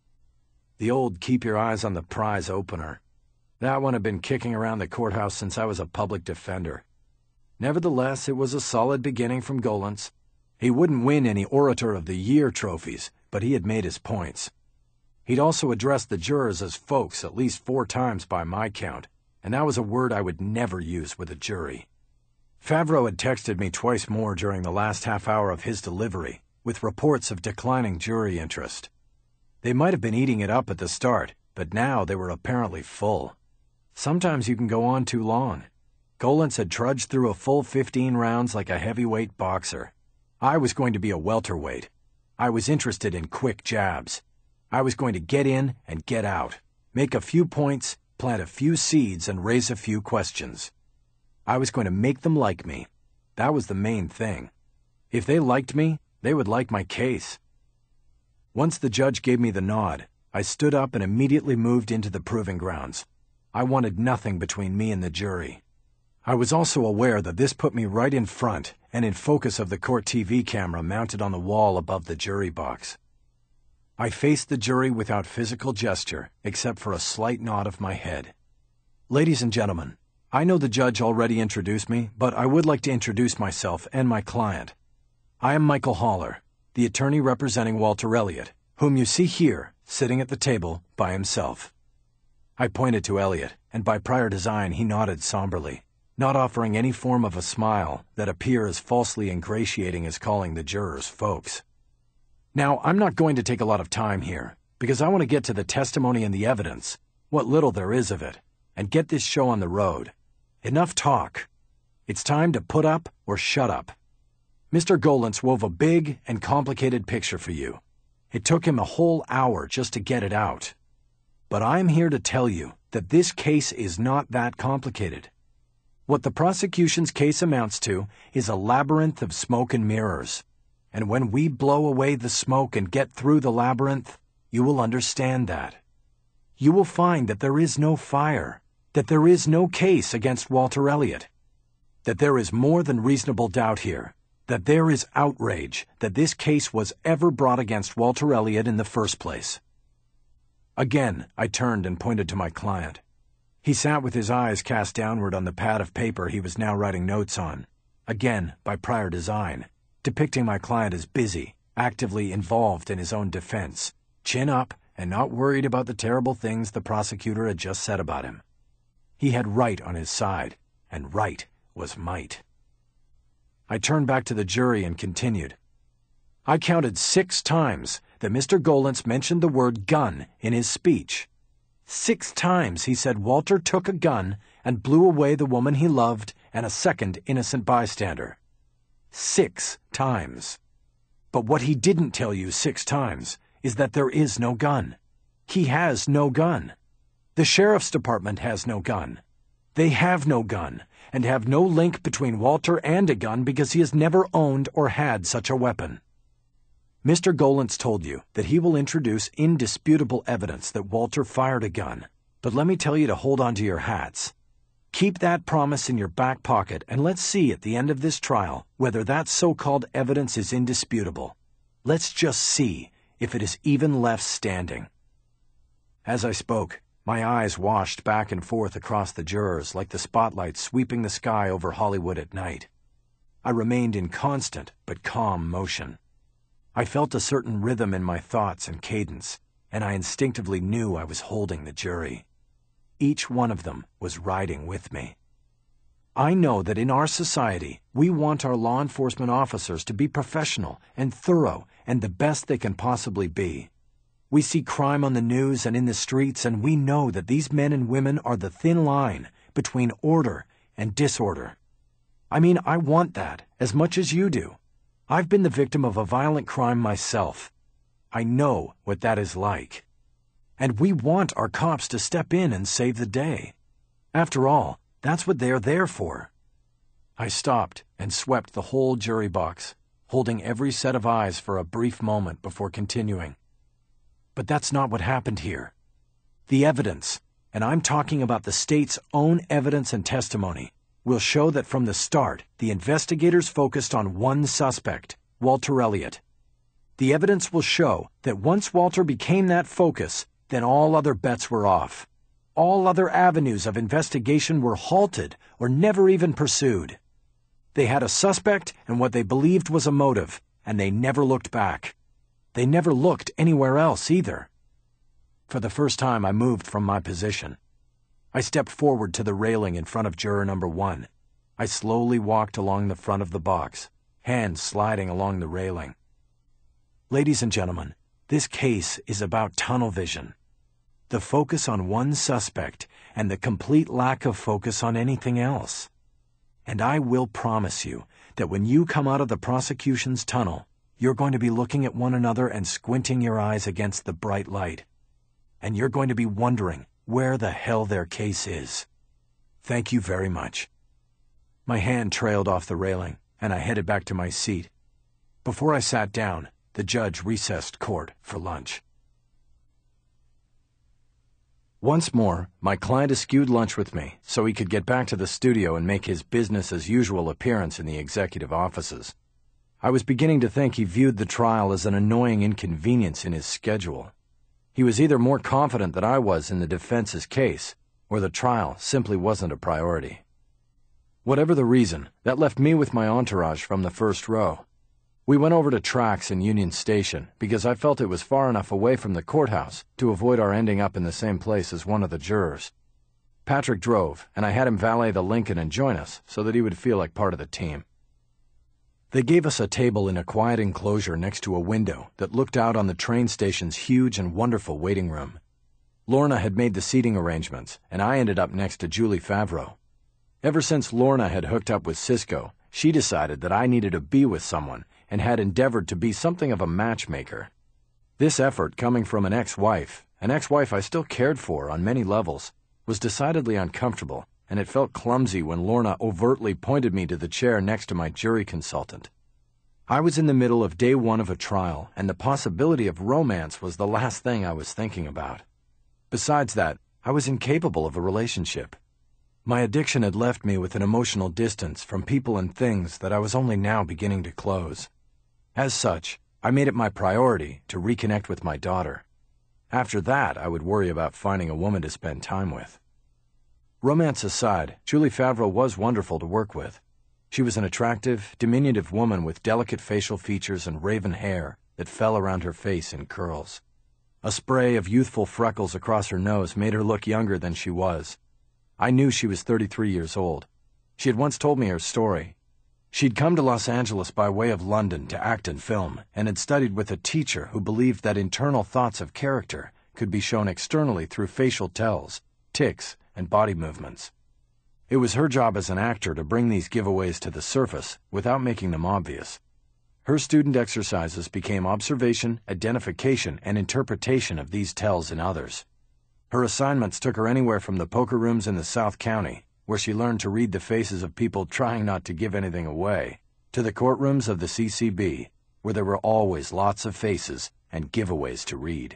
The old keep your eyes on the prize opener. That one had been kicking around the courthouse since I was a public defender. Nevertheless, it was a solid beginning from Golantz. He wouldn't win any Orator of the Year trophies, but he had made his points. He'd also addressed the jurors as folks at least four times by my count, and that was a word I would never use with a jury. Favreau had texted me twice more during the last half hour of his delivery, with reports of declining jury interest. They might have been eating it up at the start, but now they were apparently full. Sometimes you can go on too long. Golence had trudged through a full fifteen rounds like a heavyweight boxer. I was going to be a welterweight. I was interested in quick jabs. I was going to get in and get out, make a few points, plant a few seeds, and raise a few questions. I was going to make them like me. That was the main thing. If they liked me, they would like my case. Once the judge gave me the nod, I stood up and immediately moved into the proving grounds. I wanted nothing between me and the jury. I was also aware that this put me right in front and in focus of the court T V camera mounted on the wall above the jury box. I faced the jury without physical gesture, except for a slight nod of my head. Ladies and gentlemen, I know the judge already introduced me, but I would like to introduce myself and my client. I am Michael Haller, the attorney representing Walter Elliott, whom you see here, sitting at the table by himself. I pointed to Elliott, and by prior design he nodded somberly, not offering any form of a smile that appear as falsely ingratiating as calling the jurors folks. Now, I'm not going to take a lot of time here, because I want to get to the testimony and the evidence, what little there is of it, and get this show on the road. Enough talk. It's time to put up or shut up. Mister Golence wove a big and complicated picture for you. It took him a whole hour just to get it out. But I'm here to tell you that this case is not that complicated. What the prosecution's case amounts to is a labyrinth of smoke and mirrors. And when we blow away the smoke and get through the labyrinth, you will understand that. You will find that there is no fire, that there is no case against Walter Elliott, that there is more than reasonable doubt here, that there is outrage that this case was ever brought against Walter Elliott in the first place. Again, I turned and pointed to my client. He sat with his eyes cast downward on the pad of paper he was now writing notes on, again by prior design, depicting my client as busy, actively involved in his own defense, chin up and not worried about the terrible things the prosecutor had just said about him. He had right on his side, and right was might. I turned back to the jury and continued. I counted six times that Mister Golence mentioned the word gun in his speech. Six times he said Walter took a gun and blew away the woman he loved and a second innocent bystander. Six times. But what he didn't tell you six times is that there is no gun. He has no gun. The sheriff's department has no gun. They have no gun, and have no link between Walter and a gun because he has never owned or had such a weapon. Mister Golence told you that he will introduce indisputable evidence that Walter fired a gun, but let me tell you to hold on to your hats. Keep that promise in your back pocket, and let's see at the end of this trial whether that so-called evidence is indisputable. Let's just see if it is even left standing. As I spoke, my eyes washed back and forth across the jurors like the spotlight sweeping the sky over Hollywood at night. I remained in constant but calm motion. I felt a certain rhythm in my thoughts and cadence, and I instinctively knew I was holding the jury. Each one of them was riding with me. I know that in our society, we want our law enforcement officers to be professional and thorough and the best they can possibly be. We see crime on the news and in the streets, and we know that these men and women are the thin line between order and disorder. I mean, I want that as much as you do. I've been the victim of a violent crime myself. I know what that is like. And we want our cops to step in and save the day. After all, that's what they're there for. I stopped and swept the whole jury box, holding every set of eyes for a brief moment before continuing. But that's not what happened here. The evidence, and I'm talking about the state's own evidence and testimony, will show that from the start, the investigators focused on one suspect, Walter Elliott. The evidence will show that once Walter became that focus, then all other bets were off. All other avenues of investigation were halted or never even pursued. They had a suspect and what they believed was a motive, and they never looked back. They never looked anywhere else either. For the first time, I moved from my position. I stepped forward to the railing in front of juror number one. I slowly walked along the front of the box, hands sliding along the railing. Ladies and gentlemen, this case is about tunnel vision. The focus on one suspect and the complete lack of focus on anything else. And I will promise you that when you come out of the prosecution's tunnel, you're going to be looking at one another and squinting your eyes against the bright light. And you're going to be wondering where the hell their case is. Thank you very much." My hand trailed off the railing, and I headed back to my seat. Before I sat down, the judge recessed court for lunch. Once more, my client eschewed lunch with me so he could get back to the studio and make his business-as-usual appearance in the executive offices. I was beginning to think he viewed the trial as an annoying inconvenience in his schedule. He was either more confident than I was in the defense's case, or the trial simply wasn't a priority. Whatever the reason, that left me with my entourage from the first row. We went over to Trax in Union Station because I felt it was far enough away from the courthouse to avoid our ending up in the same place as one of the jurors. Patrick drove, and I had him valet the Lincoln and join us so that he would feel like part of the team. They gave us a table in a quiet enclosure next to a window that looked out on the train station's huge and wonderful waiting room. Lorna had made the seating arrangements, and I ended up next to Julie Favreau. Ever since Lorna had hooked up with Cisco, she decided that I needed to be with someone and had endeavored to be something of a matchmaker. This effort, coming from an ex-wife, an ex-wife I still cared for on many levels, was decidedly uncomfortable, and it felt clumsy when Lorna overtly pointed me to the chair next to my jury consultant. I was in the middle of day one of a trial, and the possibility of romance was the last thing I was thinking about. Besides that, I was incapable of a relationship. My addiction had left me with an emotional distance from people and things that I was only now beginning to close. As such, I made it my priority to reconnect with my daughter. After that, I would worry about finding a woman to spend time with. Romance aside, Julie Favreau was wonderful to work with. She was an attractive, diminutive woman with delicate facial features and raven hair that fell around her face in curls. A spray of youthful freckles across her nose made her look younger than she was. I knew she was thirty-three years old. She had once told me her story. She'd come to Los Angeles by way of London to act in film and had studied with a teacher who believed that internal thoughts of character could be shown externally through facial tells, tics, and body movements. It was her job as an actor to bring these giveaways to the surface without making them obvious. Her student exercises became observation, identification, and interpretation of these tells in others. Her assignments took her anywhere from the poker rooms in the South County, where she learned to read the faces of people trying not to give anything away, to the courtrooms of the C C B, where there were always lots of faces and giveaways to read.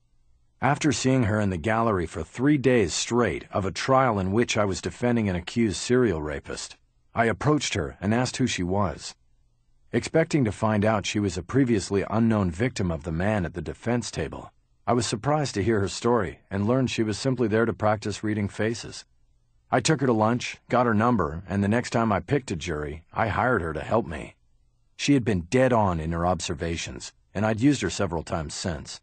After seeing her in the gallery for three days straight of a trial in which I was defending an accused serial rapist, I approached her and asked who she was. Expecting to find out she was a previously unknown victim of the man at the defense table, I was surprised to hear her story and learned she was simply there to practice reading faces. I took her to lunch, got her number, and the next time I picked a jury, I hired her to help me. She had been dead on in her observations, and I'd used her several times since.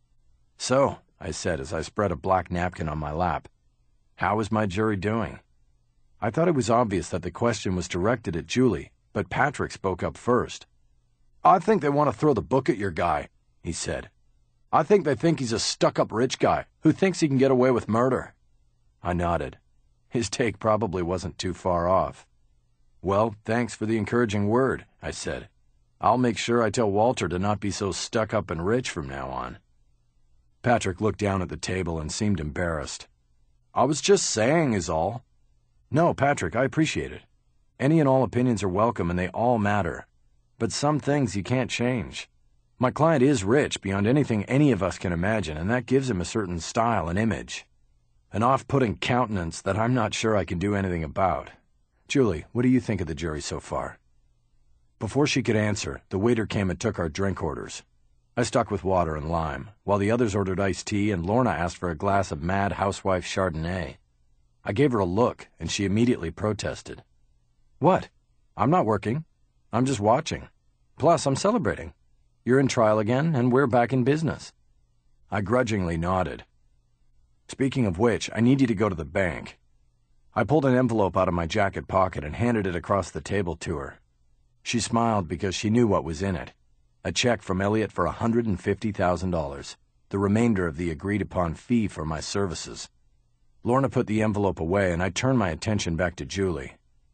"So," I said as I spread a black napkin on my lap, "how is my jury doing?" I thought it was obvious that the question was directed at Julie, but Patrick spoke up first. "I think they want to throw the book at your guy," he said. "I think they think he's a stuck-up rich guy who thinks he can get away with murder." I nodded. His take probably wasn't too far off. "Well, thanks for the encouraging word," I said. "I'll make sure I tell Walter to not be so stuck up and rich from now on." Patrick looked down at the table and seemed embarrassed. "I was just saying is all." "No, Patrick, I appreciate it. Any and all opinions are welcome and they all matter. But some things you can't change. My client is rich beyond anything any of us can imagine, and that gives him a certain style and image. An off-putting countenance that I'm not sure I can do anything about. Julie, what do you think of the jury so far?" Before she could answer, the waiter came and took our drink orders. I stuck with water and lime, while the others ordered iced tea and Lorna asked for a glass of Mad Housewife Chardonnay. I gave her a look, and she immediately protested. "What? I'm not working. I'm just watching. Plus, I'm celebrating. You're in trial again, and we're back in business." I grudgingly nodded. "Speaking of which, I need you to go to the bank." I pulled an envelope out of my jacket pocket and handed it across the table to her. She smiled because she knew what was in it. A check from Elliot for one hundred fifty thousand dollars, the remainder of the agreed-upon fee for my services. Lorna put the envelope away, and I turned my attention back to Julie.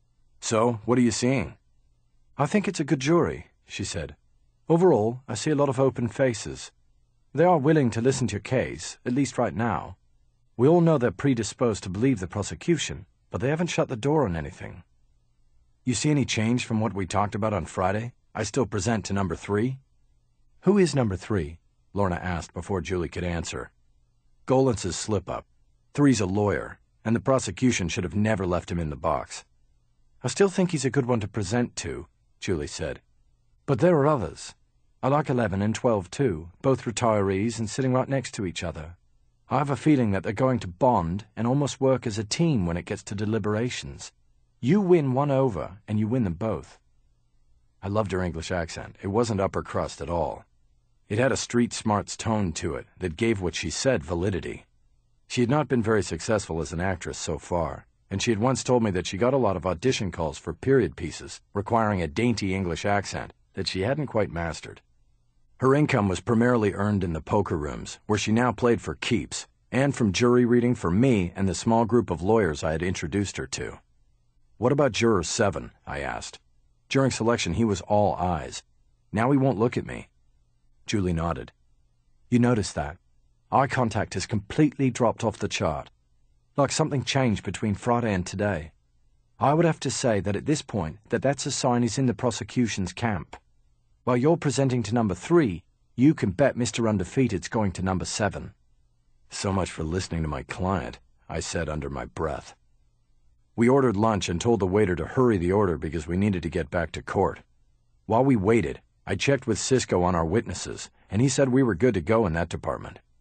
So, what are you seeing? I think it's a good jury, she said. Overall, I see a lot of open faces. They are willing to listen to your case, at least right now. We all know they're predisposed to believe the prosecution, but they haven't shut the door on anything. You see any change from what we talked about on Friday? I still present to number three? Who is number three? Lorna asked before Julie could answer. Golance's slip-up. Three's a lawyer, and the prosecution should have never left him in the box. I still think he's a good one to present to, Julie said. But there are others. I like eleven and twelve too, both retirees and sitting right next to each other. I have a feeling that they're going to bond and almost work as a team when it gets to deliberations. You win one over, and you win them both. I loved her English accent. It wasn't upper crust at all. It had a street smarts tone to it that gave what she said validity. She had not been very successful as an actress so far, and she had once told me that she got a lot of audition calls for period pieces requiring a dainty English accent that she hadn't quite mastered. Her income was primarily earned in the poker rooms, where she now played for keeps, and from jury reading for me and the small group of lawyers I had introduced her to. What about Juror seven? I asked. During selection, he was all eyes. Now he won't look at me. Julie nodded. You noticed that? Eye contact has completely dropped off the chart. Like something changed between Friday and today. I would have to say that at this point that that's a sign he's in the prosecution's camp. While you're presenting to number three, you can bet Mister Undefeated's going to number seven. So much for listening to my client, I said under my breath. We ordered lunch and told the waiter to hurry the order because we needed to get back to court. While we waited, I checked with Cisco on our witnesses, and he said we were good to go in that department.